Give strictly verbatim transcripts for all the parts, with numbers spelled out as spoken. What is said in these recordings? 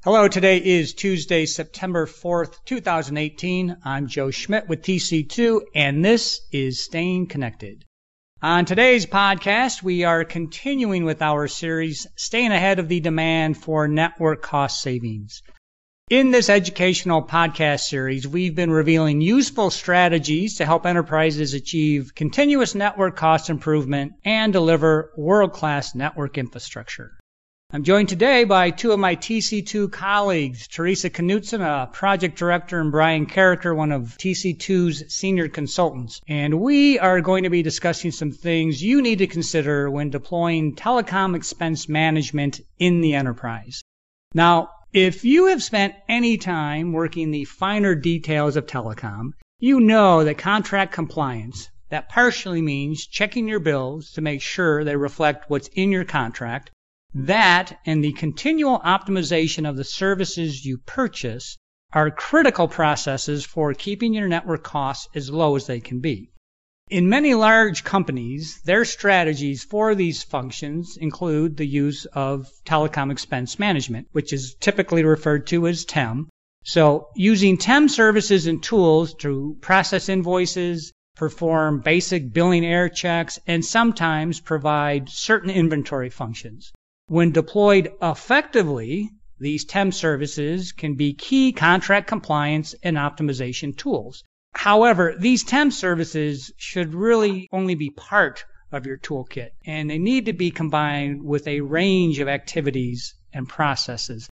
Hello, today is Tuesday, September fourth, two thousand eighteen. I'm Joe Schmidt with T C two, and this is Staying Connected. On today's podcast, we are continuing with our series, Staying Ahead of the Demand for Network Cost Savings. In this educational podcast series, we've been revealing useful strategies to help enterprises achieve continuous network cost improvement and deliver world-class network infrastructure. I'm joined today by two of my T C two colleagues, Teresa Knutson, a project director, and Brian Carricker, one of T C two's senior consultants. And we are going to be discussing some things you need to consider when deploying telecom expense management in the enterprise. Now, if you have spent any time working the finer details of telecom, you know that contract compliance, that partially means checking your bills to make sure they reflect what's in your contract, that and the continual optimization of the services you purchase are critical processes for keeping your network costs as low as they can be. In many large companies, their strategies for these functions include the use of telecom expense management, which is typically referred to as T E M. So using T E M services and tools to process invoices, perform basic billing error checks, and sometimes provide certain inventory functions. When deployed effectively, these T E M services can be key contract compliance and optimization tools. However, these T E M services should really only be part of your toolkit, and they need to be combined with a range of activities and processes.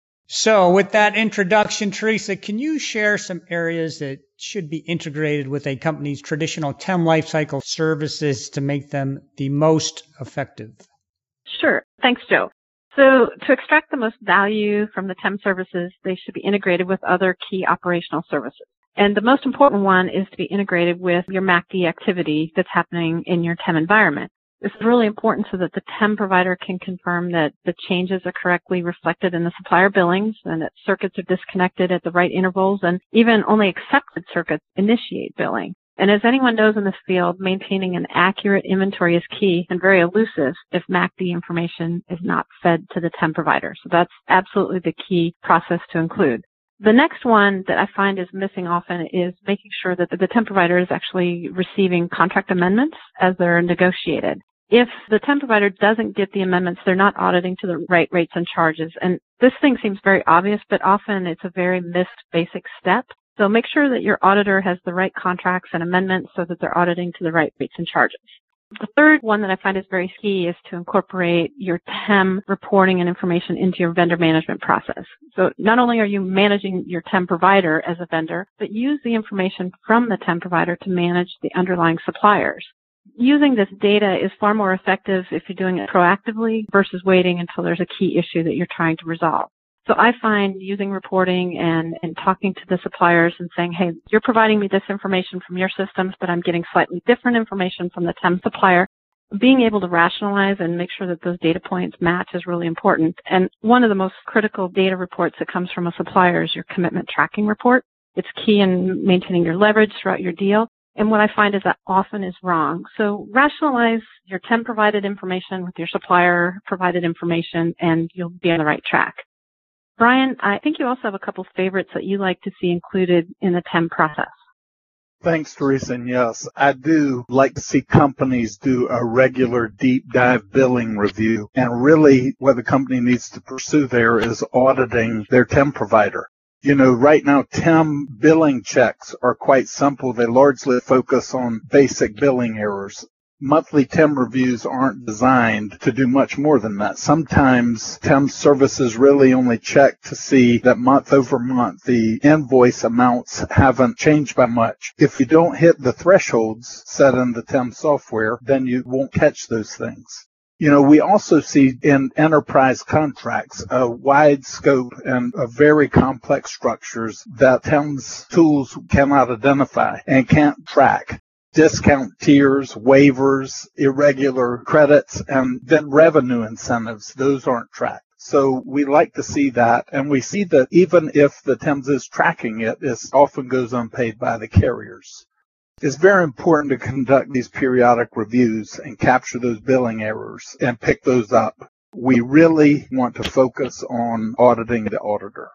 So with that introduction, Teresa, can you share some areas that should be integrated with a company's traditional T E M lifecycle services to make them the most effective? Sure. Thanks, Joe. So to extract the most value from the T E M services, they should be integrated with other key operational services. And the most important one is to be integrated with your M A C D activity that's happening in your T E M environment. This is really important so that the T E M provider can confirm that the changes are correctly reflected in the supplier billings and that circuits are disconnected at the right intervals, and even only accepted circuits initiate billing. And as anyone knows in this field, maintaining an accurate inventory is key and very elusive if M A C D information is not fed to the T E M provider. So that's absolutely the key process to include. The next one that I find is missing often is making sure that the T E M provider is actually receiving contract amendments as they're negotiated. If the T E M provider doesn't get the amendments, they're not auditing to the right rates and charges. And this thing seems very obvious, but often it's a very missed basic step. So make sure that your auditor has the right contracts and amendments so that they're auditing to the right rates and charges. The third one that I find is very key is to incorporate your T E M reporting and information into your vendor management process. So not only are you managing your T E M provider as a vendor, but use the information from the T E M provider to manage the underlying suppliers. Using this data is far more effective if you're doing it proactively versus waiting until there's a key issue that you're trying to resolve. So I find using reporting and, and talking to the suppliers and saying, hey, you're providing me this information from your systems, but I'm getting slightly different information from the T E M supplier. Being able to rationalize and make sure that those data points match is really important. And one of the most critical data reports that comes from a supplier is your commitment tracking report. It's key in maintaining your leverage throughout your deal. And what I find is that often is wrong. So rationalize your T E M provided information with your supplier provided information, and you'll be on the right track. Brian, I think you also have a couple favorites that you like to see included in the T E M process. Thanks, Teresa. And yes, I do like to see companies do a regular deep dive billing review. And really what the company needs to pursue there is auditing their T E M provider. You know, right now, T E M billing checks are quite simple. They largely focus on basic billing errors. Monthly T E M reviews aren't designed to do much more than that. Sometimes T E M services really only check to see that month over month the invoice amounts haven't changed by much. If you don't hit the thresholds set in the T E M software, then you won't catch those things. You know, we also see in enterprise contracts a wide scope and a very complex structures that T E M's tools cannot identify and can't track. Discount tiers, waivers, irregular credits, and then revenue incentives. Those aren't tracked. So we like to see that, and we see that even if the T E M is tracking it, it often goes unpaid by the carriers. It's very important to conduct these periodic reviews and capture those billing errors and pick those up. We really want to focus on auditing the auditor.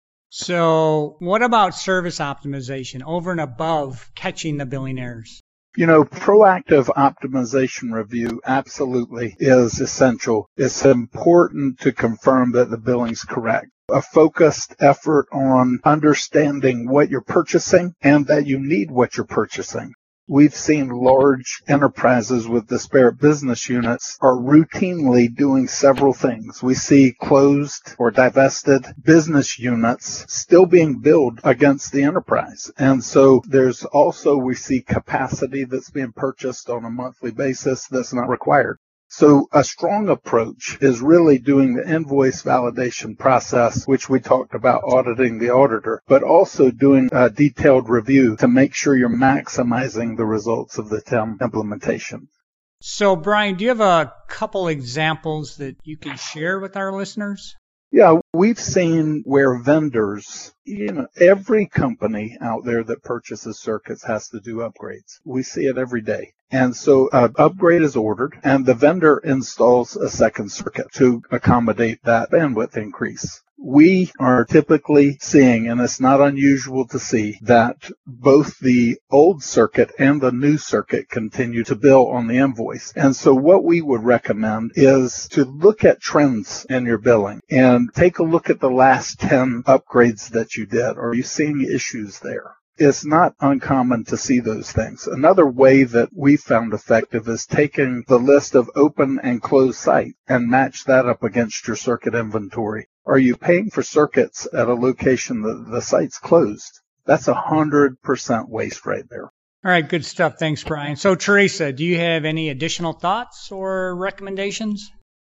So what about service optimization over and above catching the billing errors? You know, proactive optimization review absolutely is essential. It's important to confirm that the billing's correct. A focused effort on understanding what you're purchasing and that you need what you're purchasing. We've seen large enterprises with disparate business units are routinely doing several things. We see closed or divested business units still being billed against the enterprise. And so there's also, we see capacity that's being purchased on a monthly basis that's not required. So a strong approach is really doing the invoice validation process, which we talked about auditing the auditor, but also doing a detailed review to make sure you're maximizing the results of the T E M implementation. So, Brian, do you have a couple examples that you can share with our listeners? Yeah, we've seen where vendors, you know, every company out there that purchases circuits has to do upgrades. We see it every day. And so an upgrade is ordered and the vendor installs a second circuit to accommodate that bandwidth increase. We are typically seeing, and it's not unusual to see, that both the old circuit and the new circuit continue to bill on the invoice. And so what we would recommend is to look at trends in your billing and take a look at the last ten upgrades that you did. Are you seeing issues there? It's not uncommon to see those things. Another way that we found effective is taking the list of open and closed sites and match that up against your circuit inventory. Are you paying for circuits at a location that the site's closed? That's one hundred percent waste right there. All right, good stuff. Thanks, Brian. So, Teresa, do you have any additional thoughts or recommendations?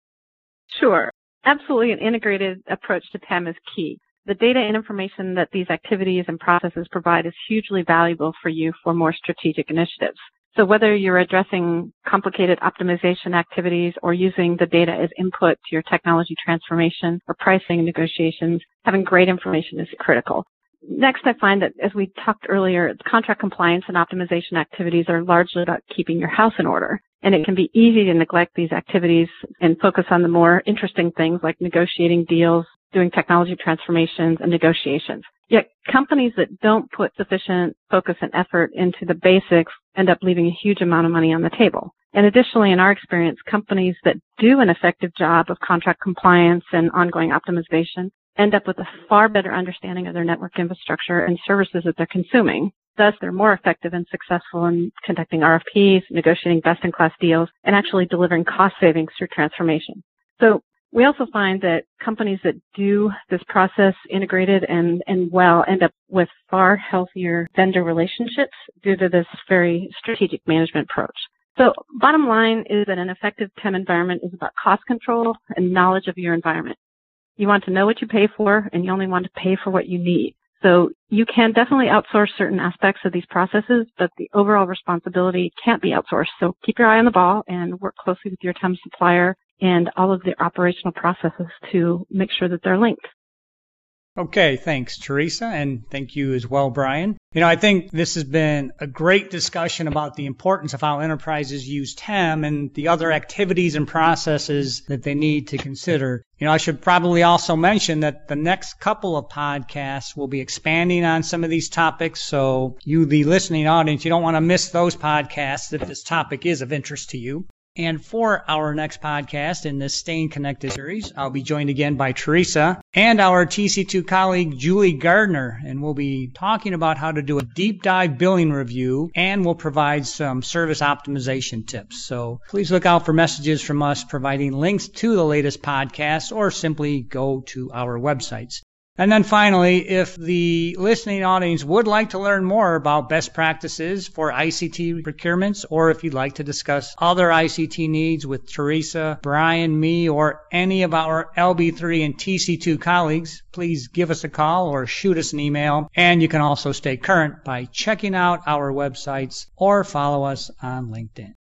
Sure. Absolutely, an integrated approach to T E M is key. The data and information that these activities and processes provide is hugely valuable for you for more strategic initiatives. So whether you're addressing complicated optimization activities or using the data as input to your technology transformation or pricing negotiations, having great information is critical. Next, I find that as we talked earlier, contract compliance and optimization activities are largely about keeping your house in order. And it can be easy to neglect these activities and focus on the more interesting things like negotiating deals, doing technology transformations and negotiations. Yet companies that don't put sufficient focus and effort into the basics end up leaving a huge amount of money on the table. And additionally, in our experience, companies that do an effective job of contract compliance and ongoing optimization end up with a far better understanding of their network infrastructure and services that they're consuming. Thus, they're more effective and successful in conducting R F Ps, negotiating best-in-class deals, and actually delivering cost savings through transformation. So we also find that companies that do this process integrated and, and well end up with far healthier vendor relationships due to this very strategic management approach. So bottom line is that an effective T E M environment is about cost control and knowledge of your environment. You want to know what you pay for, and you only want to pay for what you need. So you can definitely outsource certain aspects of these processes, but the overall responsibility can't be outsourced. So keep your eye on the ball and work closely with your T E M supplier and all of the operational processes to make sure that they're linked. Okay, thanks, Teresa, and thank you as well, Brian. You know, I think this has been a great discussion about the importance of how enterprises use T E M and the other activities and processes that they need to consider. You know, I should probably also mention that the next couple of podcasts will be expanding on some of these topics, so you, the listening audience, you don't want to miss those podcasts if this topic is of interest to you. And for our next podcast in this Staying Connected series, I'll be joined again by Teresa and our T C two colleague, Julie Gardner, and we'll be talking about how to do a deep dive billing review, and we'll provide some service optimization tips. So please look out for messages from us providing links to the latest podcasts, or simply go to our websites. And then finally, if the listening audience would like to learn more about best practices for I C T procurements, or if you'd like to discuss other I C T needs with Teresa, Brian, me, or any of our L B three and T C two colleagues, please give us a call or shoot us an email. And you can also stay current by checking out our websites or follow us on LinkedIn.